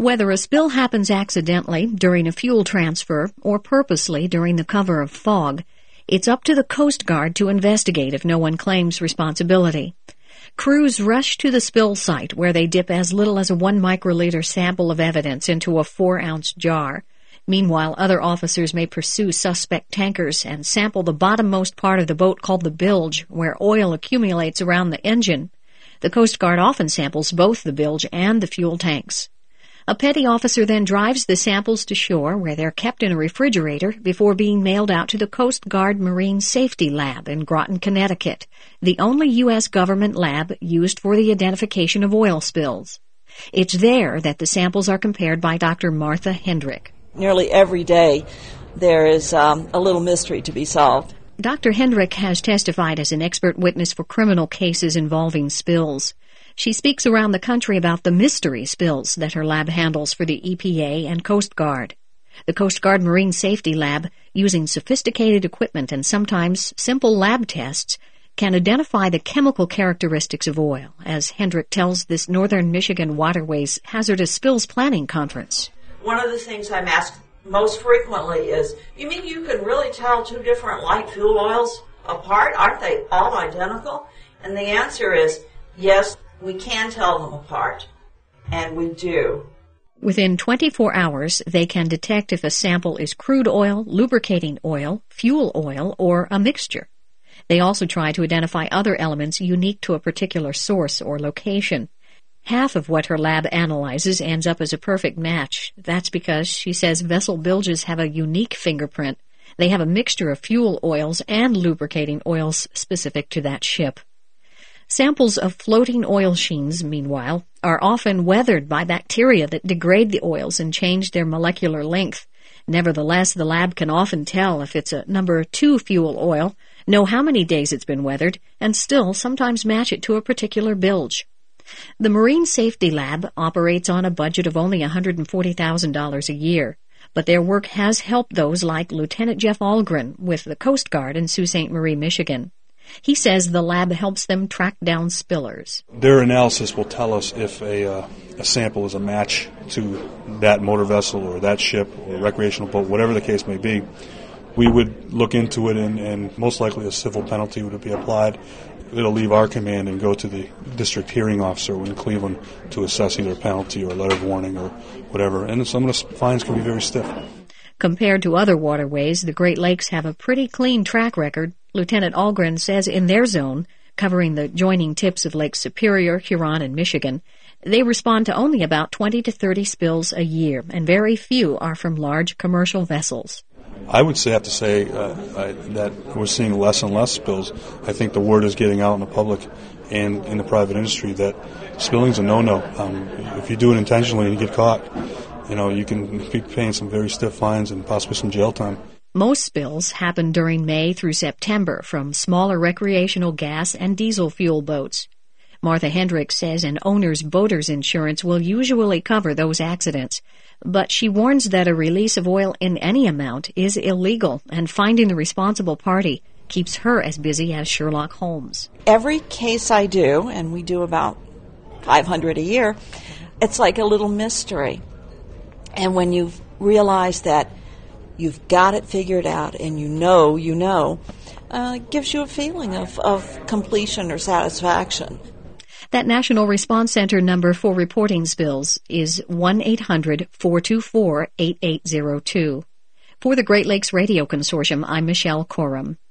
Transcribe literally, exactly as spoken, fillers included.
Whether a spill happens accidentally during a fuel transfer or purposely during the cover of fog, it's up to the Coast Guard to investigate if no one claims responsibility. Crews rush to the spill site where they dip as little as a one microliter sample of evidence into a four-ounce jar. Meanwhile, other officers may pursue suspect tankers and sample the bottommost part of the boat called the bilge, where oil accumulates around the engine. The Coast Guard often samples both the bilge and the fuel tanks. A petty officer then drives the samples to shore, where they're kept in a refrigerator before being mailed out to the Coast Guard Marine Safety Lab in Groton, Connecticut, the only U S government lab used for the identification of oil spills. It's there that the samples are compared by Doctor Martha Hendrick. Nearly every day there is um, a little mystery to be solved. Doctor Hendrick has testified as an expert witness for criminal cases involving spills. She speaks around the country about the mystery spills that her lab handles for the E P A and Coast Guard. The Coast Guard Marine Safety Lab, using sophisticated equipment and sometimes simple lab tests, can identify the chemical characteristics of oil, as Hendrick tells this Northern Michigan Waterways Hazardous Spills Planning Conference. One of the things I'm asked most frequently is, you mean you can really tell two different light fuel oils apart? Aren't they all identical? And the answer is, yes, we can tell them apart, and we do. Within twenty-four hours, they can detect if a sample is crude oil, lubricating oil, fuel oil, or a mixture. They also try to identify other elements unique to a particular source or location. Half of what her lab analyzes ends up as a perfect match. That's because, she says, vessel bilges have a unique fingerprint. They have a mixture of fuel oils and lubricating oils specific to that ship. Samples of floating oil sheens, meanwhile, are often weathered by bacteria that degrade the oils and change their molecular length. Nevertheless, the lab can often tell if it's a number two fuel oil, know how many days it's been weathered, and still sometimes match it to a particular bilge. The Marine Safety Lab operates on a budget of only one hundred forty thousand dollars a year, but their work has helped those like Lieutenant Jeff Algren with the Coast Guard in Sault Ste. Marie, Michigan. He says the lab helps them track down spillers. Their analysis will tell us if a, uh, a sample is a match to that motor vessel or that ship or recreational boat, whatever the case may be. We would look into it, and, and most likely a civil penalty would be applied. It'll leave our command and go to the district hearing officer in Cleveland to assess either a penalty or a letter of warning or whatever. And some of the fines can be very stiff. Compared to other waterways, the Great Lakes have a pretty clean track record. Lieutenant Algren says in their zone, covering the joining tips of Lake Superior, Huron, and Michigan, they respond to only about twenty to thirty spills a year, and very few are from large commercial vessels. I would say, have to say uh, I, that we're seeing less and less spills. I think the word is getting out in the public and in the private industry that spilling's a no-no. Um, if you do it intentionally and you get caught, you know, you can be paying some very stiff fines and possibly some jail time. Most spills happen during May through September from smaller recreational gas and diesel fuel boats. Martha Hendrick says an owner's boater's insurance will usually cover those accidents, but she warns that a release of oil in any amount is illegal, and finding the responsible party keeps her as busy as Sherlock Holmes. Every case I do, and we do about five hundred a year, it's like a little mystery. And when you realize that you've got it figured out and you know, you know, uh, it gives you a feeling of, of completion or satisfaction. That National Response Center number for reporting spills is one eight hundred four two four eight eight zero two. For the Great Lakes Radio Consortium, I'm Michelle Coram.